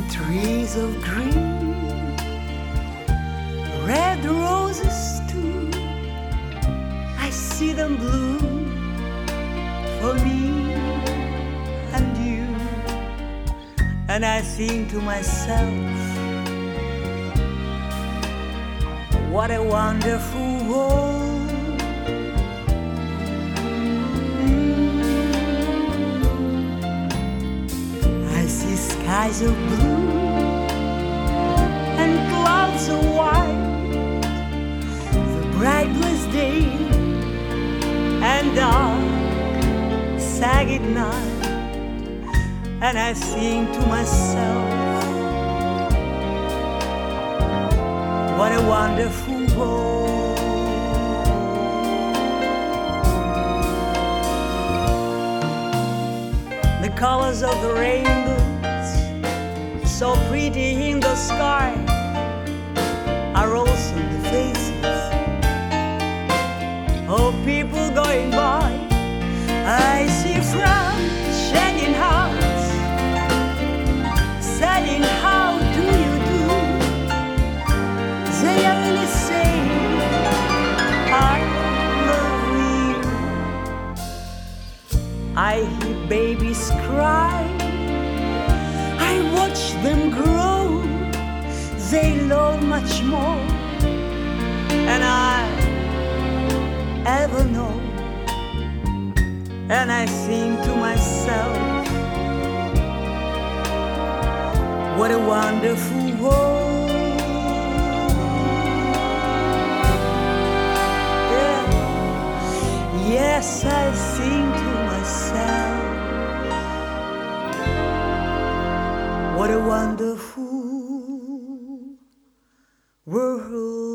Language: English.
trees of green, red roses too. I see them bloom for me and you, and I think to myself, what a wonderful world. I see skies of blue and clouds of white, the brightest day and dark, saggy night, and I think to myself, what a wonderful world. The colors of the rainbows, so pretty in the sky, are also in the faces of people going by. I see frowns, shaking hearts, saying, how do you do? They are really saying, I love you. I hear babies cry, I watch them grow. They learn much more than I ever know. And I think to myself, what a wonderful world. Yeah. Yes, I think to myself, what a wonderful world.